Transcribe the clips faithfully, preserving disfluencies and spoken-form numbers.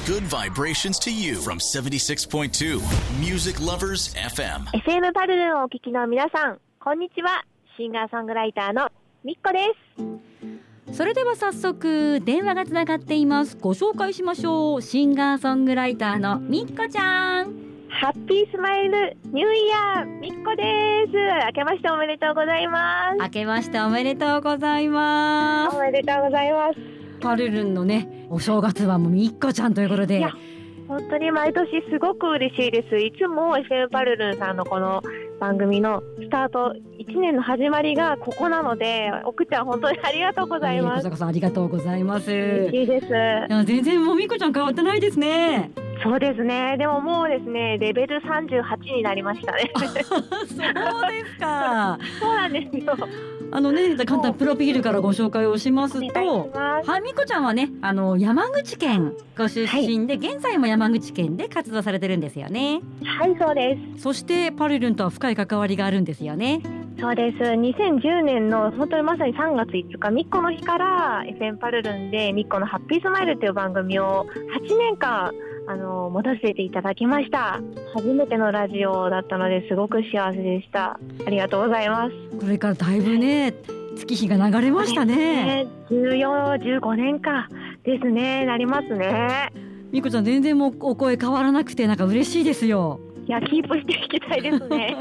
good vibrations to you from セブンティシックスポイントツー Music Lovers エフエム。 エフエム パルルンをお聞きの皆さん、こんにちは。シンガーソングライターのみっこです。 それでは早速電話がつながっています。ご紹介しましょう。シンガーソングライターのみっこちゃん。 ハッピースマイルニューイヤーみっこです。明けましておめでとうございます。 明けましておめでとうございます。 おめでとうございます。 パルルンのね、お正月はもうみっこちゃんということで、 いや本当に毎年すごく嬉しいです。いつも エフエム パルルンさんのこの番組のスタートいちねんの始まりがここなので、奥ちゃん本当にありがとうございます。 こちらこそありがとうございます。 嬉しいです。 いや全然もうみっこちゃん変わってないですね。 そうですね。でももうですね、レベルさんじゅうはちになりましたね。 そうですか。 そうなんですよ。 あのね、簡単プロフィールからご紹介をしますと、はい、みこちゃんはね、あの山口県ご出身で、はい、現在も山口県で活動されてるんですよね。 はい、そうです。 そしてパルルンとは深い関わりがあるんですよね。 そうです。にせんじゅうねんの本当にまさにさんがついつかみっこの日から エフエム パルルンでみっこのハッピースマイルという番組をはちねんかんあの持たせていただきました。初めてのラジオだったのですごく幸せでした。ありがとうございます。 これからだいぶね、月日が流れましたね。 じゅうよん、じゅうごねんかですね。なりますね。 みこちゃん全然もうお声変わらなくてなんか嬉しいですよ。 いやキープしていきたいですね。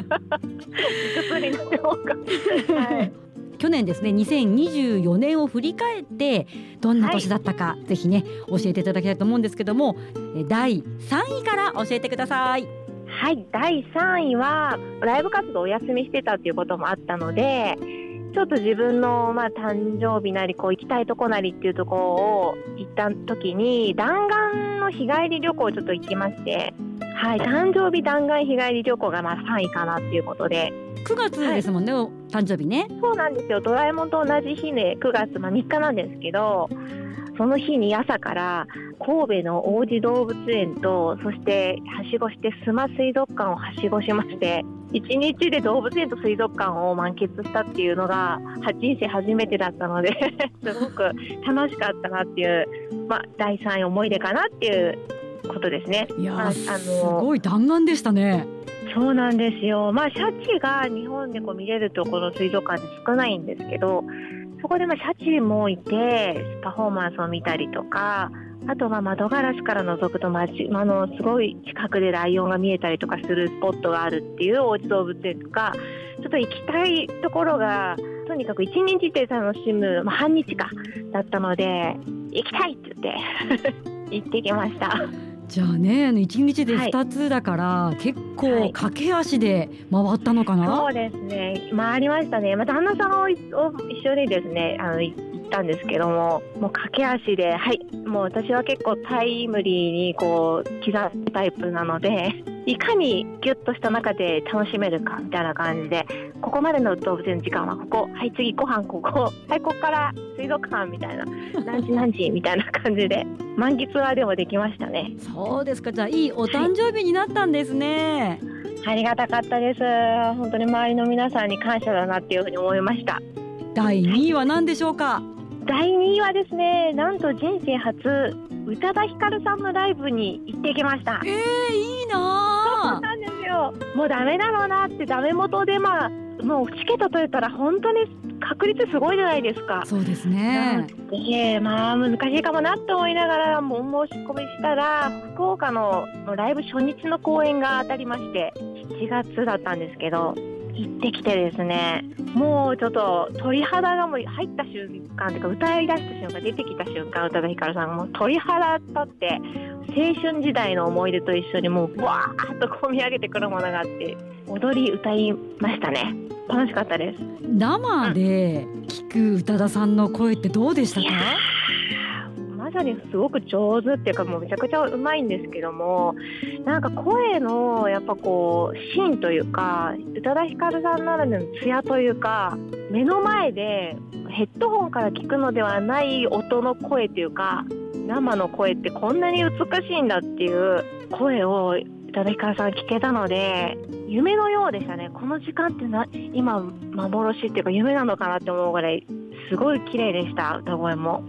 はい、 去年ですね、にせんにじゅうよねんを振り返ってどんな年だったか、はい、ぜひね教えていただきたいと思うんですけども、だいさんいから教えてください。 はい、だいさんいはライブ活動をお休みしてたっていうこともあったので、ちょっと自分の、まあ、誕生日なりこう行きたいとこなりっていうところを行った時に弾丸の日帰り旅行をちょっと行きまして、はい、誕生日弾丸日帰り旅行がまあさんいかなっていうことで、 くがつですもんね、はい、誕生日ね。 そうなんですよ。ドラえもんと同じ日でくがつみっかなんですけど、その日に朝から神戸の王子動物園と、そしてはしごして須磨水族館をはしごしまして、いちにちで動物園と水族館を満喫したっていうのが人生初めてだったのですごく楽しかったなっていう、まあ、だいさんい思い出かなっていうことですね。 いや、 まあ、あのすごい弾丸でしたね。 そうなんですよ。まあシャチが日本でこう見れるところ水族館で少ないんですけど、そこでまあシャチもいてパフォーマンスを見たりとか、あとは窓ガラスから覗くと街、あのすごい近くでライオンが見えたりとかするスポットがあるっていう王子動物園とか、ちょっと行きたいところがとにかくいちにちで楽しむ、まあ、半日かだったので行きたいって言って行ってきました。 じゃあね、あのいちにちでふたつだから、はい、結構駆け足で回ったのかな。 はい、そうですね、回りましたね。まあ、旦那さんを一緒にですねあの行ったんですけども、もう駆け足で、はい、もう私は結構タイムリーにこう刻むタイプなので、いかにギュッとした中で楽しめるかみたいな感じで、ここまでの動物園の時間はここ、はい次ご飯ここ、はいここから水族館みたいな、何時何時みたいな感じで満喫はでもできましたね。 そうですか。じゃあいいお誕生日になったんですね。 はい、ありがたかったです。本当に周りの皆さんに感謝だなっていうふうに思いました。 だいにいは何でしょうか。 だいにいはですね、なんと人生初宇多田ヒカルさんのライブに行ってきました。 えー、いいな。 そうなんですよ。もうダメだろうなってダメ元で、まあもうチケット取れたら本当に確率すごいじゃないですか。 そうですね。 で、まあ難しいかもなって思いながらも申し込みしたら、福岡のライブ初日の公演が当たりまして、しちがつだったんですけど、行ってきてですね、もうちょっと鳥肌がもう入った瞬間というか、歌い出した瞬間、出てきた瞬間、宇多田ヒカルさんがもう鳥肌立って、青春時代の思い出と一緒にもうわーっとこみ上げてくるものがあって、踊り歌いましたね。楽しかったです。 生で聞く宇多田さんの声ってどうでしたか？ まさにすごく上手っていうか、もうめちゃくちゃうまいんですけども、なんか声のやっぱこう芯というか、宇多田ヒカルさんならでの艶というか、目の前でヘッドホンから聞くのではない音の声というか、生の声ってこんなに美しいんだっていう声を宇多田ヒカルさん聞けたので、夢のようでしたね。この時間ってな今幻っていうか夢なのかなって思うぐらいすごい綺麗でした。歌声も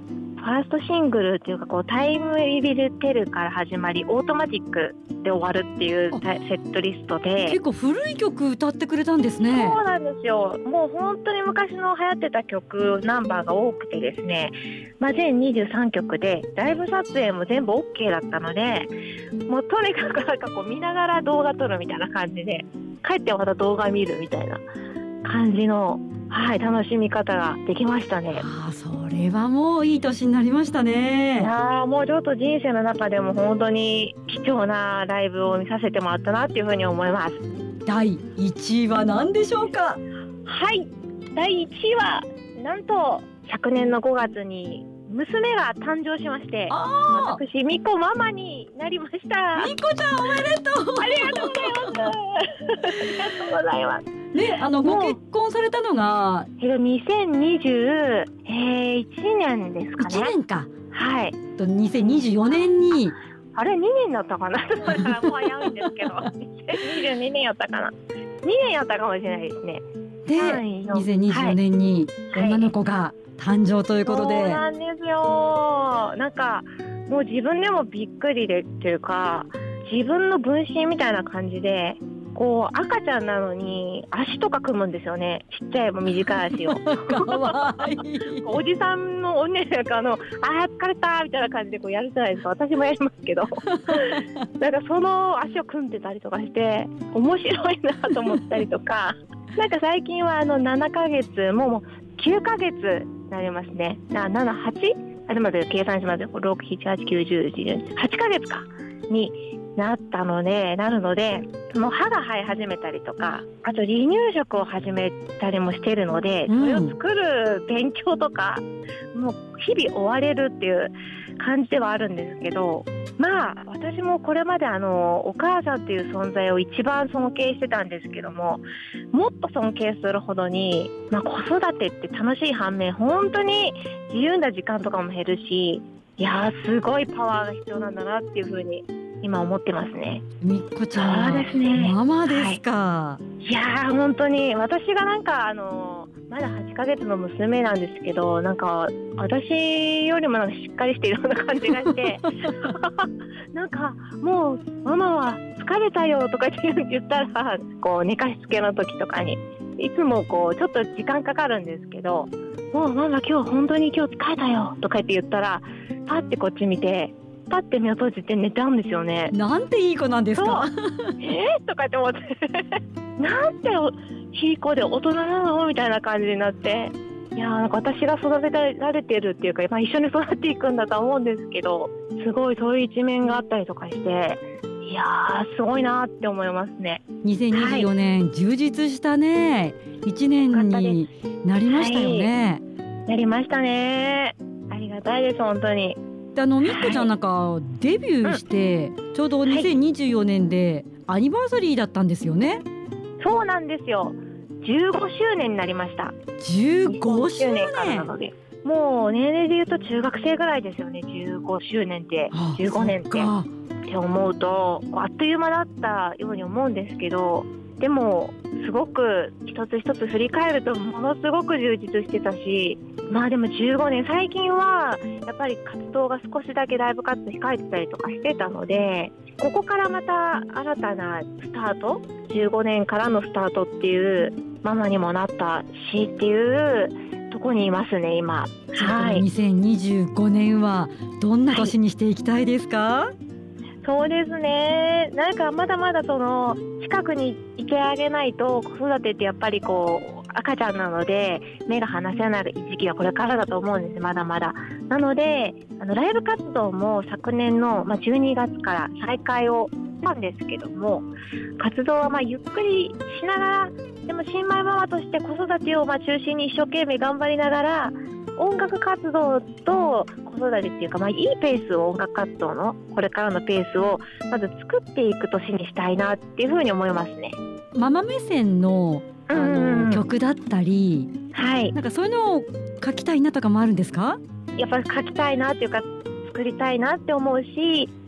ァーストシングルっていうかこうタイムリビルテルから始まりオートマティックで終わるっていうセットリストで、 結構古い曲歌ってくれたんですね。 そうなんですよ。もう本当に昔の流行ってた曲ナンバーが多くてですね、まあ、全にじゅうさんきょくでライブ撮影も全部 OK だったので、もうとにかくなんかこう見ながら動画撮るみたいな感じで、帰ってまた動画見るみたいな感じの、はい、楽しみ方ができましたね。 あ、それはもういい年になりましたね。 いやもうちょっと人生の中でも本当に貴重なライブを見させてもらったなっていうふうに思います。 だいいちいは何でしょうか？ はい、だいいちいはなんと昨年のごがつに娘が誕生しまして、私みこママになりました。 みこちゃんおめでとう。 ありがとうございますありがとうございますね、あのご結婚されたのがにせんにじゅういちねんですかね。 いちねんか。 はい。 とにせんにじゅうよねんにあれにねんだったかなだからもう危ういんですけどにせんにじゅうにねんやったかなにねんやったかもしれないですね。 で、はい、にせんにじゅうよねんに女の子が誕生ということで、はい、 そうなんですよ。なんかもう自分でもびっくりでっていうか、自分の分身みたいな感じで、こう赤ちゃんなのに足とか組むんですよね。ちっちゃいも短い足をかわいいおじさんのおねなんかあのあー疲れたみたいな感じでこうやるじゃないですか。私もやりますけどなんかその足を組んでたりとかして面白いなと思ったりとかなんか最近はあのななかげつももうきゅうかげつになりますね。なな、はちあでも計算しますよ。ろく、しち、はち、きゅう、じゅう、じゅういち、はちかげつかになったのでなるので、もう歯が生え始めたりとか、あと離乳食を始めたりもしてるので、それを作る勉強とか、うん、もう日々追われるっていう感じではあるんですけど、まあ私もこれまであのお母さんっていう存在を一番尊敬してたんですけども、もっと尊敬するほどに、まあ、子育てって楽しい反面本当に自由な時間とかも減るし、いやーすごいパワーが必要なんだなっていう風に今思ってますね。 みっこちゃんはママですか？ はい、いやー本当に私がなんかあのまだはちかげつの娘なんですけど、なんか私よりもなんかしっかりしているような感じがしてなんかもうママは疲れたよとか言ったら、こう寝かしつけの時とかにいつもこうちょっと時間かかるんですけど、もうママ今日本当に今日疲れたよとか言って言ったら、パッてこっち見てパッて目を閉じて寝たんですよね。 なんていい子なんですかえー、とかって思ってなんていい子で大人なのみたいな感じになって、いやーなんか私が育てられてるっていうか、まあ、一緒に育っていくんだと思うんですけど、すごいそういう一面があったりとかして、いやーすごいなって思いますね。 にせんにじゅうよねん、はい、充実したねいちねんになりましたよね。 はい、なりましたね。ありがたいです本当に。 であのみっこちゃんなんかデビューしてちょうどにせんにじゅうよねんでアニバーサリーだったんですよね。 そうなんですよ。じゅうごしゅうねんになりました。 じゅうごしゅうねんからなので、もう年齢で言うと中学生ぐらいですよね。じゅうごしゅうねんってじゅうごねんってって思うとあっという間だったように思うんですけど、でもすごく一つ一つ振り返るとものすごく充実してたし、まあでもじゅうごねん、最近はやっぱり活動が少しだけライブ活動控えてたりとかしてたので、ここからまた新たなスタート、じゅうごねんからのスタートっていうママにもなったしっていうとこにいますね今。 はい、にせんにじゅうごねんはどんな年にしていきたいですか？はい、 そうですね。なんかまだまだその近くにいてあげないと、子育てってやっぱりこう赤ちゃんなので目が離せない時期はこれからだと思うんです。まだまだなので、あのライブ活動も昨年の、まあ、じゅうにがつから再開をしたんですけども、活動はまあゆっくりしながら、でも新米ママとして子育てをまあ中心に一生懸命頑張りながら、音楽活動と子育てっていうか、まあ、いいペースを、音楽活動のこれからのペースをまず作っていく年にしたいなっていうふうに思いますね。 ママ目線のあの曲だったり、 はい、 なんかそういうのを書きたいなとかもあるんですか？ やっぱり書きたいなっていうか作りたいなって思うし、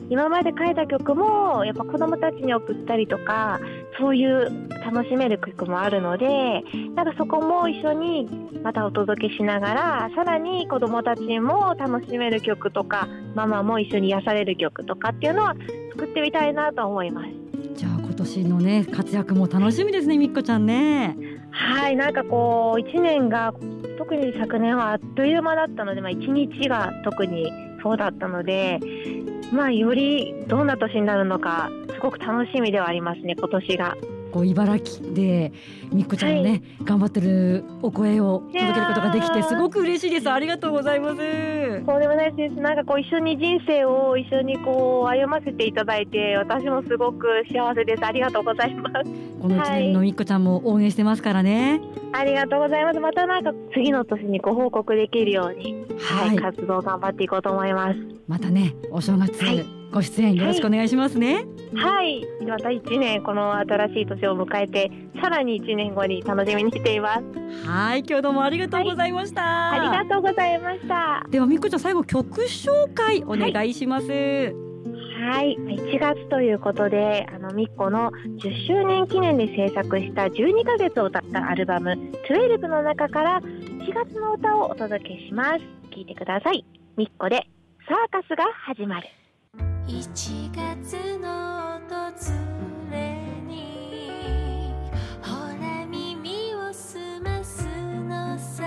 今まで書いた曲もやっぱ子どもたちに送ったりとか、そういう楽しめる曲もあるので、なんかそこも一緒にまたお届けしながら、さらに子どもたちも楽しめる曲とか、ママも一緒に癒される曲とかっていうのは作ってみたいなと思います。 じゃあ今年のね活躍も楽しみですね、みっこちゃんね。 はい、なんかこういちねんが特に昨年はあっという間だったので、まあ、いちにちが特にそうだったので、まあ、よりどんな年になるのかすごく楽しみではありますね、今年が。 こう茨城でみっこちゃんのね、はい、頑張ってるお声を届けることができてすごく嬉しいです。ありがとうございます。 そうでもないです。なんかこう一緒に人生を一緒にこう歩ませていただいて、私もすごく幸せです。ありがとうございます。 このいちねんのみっこちゃんも応援してますからね、 はい、ありがとうございます。またなんか次の年にご報告できるように、はいはい、活動頑張っていこうと思います。 またねお正月、はい、ご出演よろしくお願いしますね。 はい、はい、またいちねんこの新しい年を迎えて、さらにいちねんごに楽しみにしています。 はい、今日どうもありがとうございました、 はい、ありがとうございました。 ではみっこちゃん、最後曲紹介お願いします。 はい、はい、いちがつということで、あのみっこのじゅっしゅうねん記念で制作したじゅうにかげつを歌ったアルバムじゅうにの中からいちがつの歌をお届けします。聴いてください。みっこでサーカスが始まる。 いちがつの訪れにほら耳を澄ますのさ、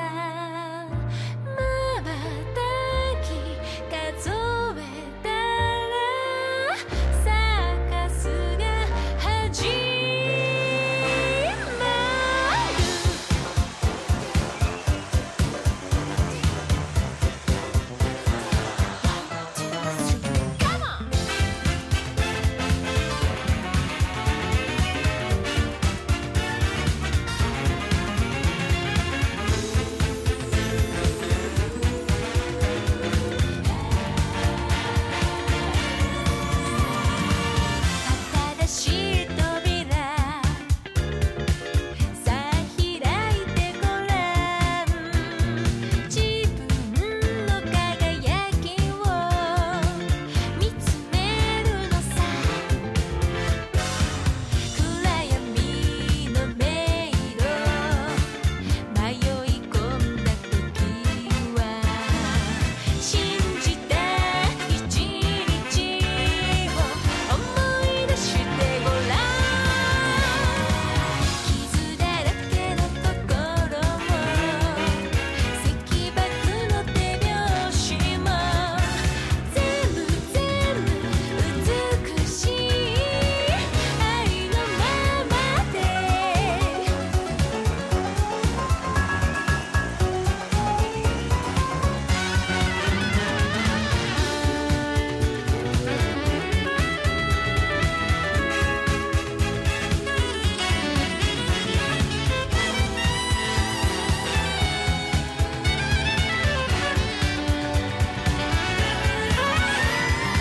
まばたき数えたらサーカスが始まる。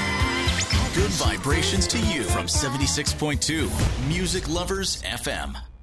Vibrations to you from seventy-six point two Music Lovers エフエム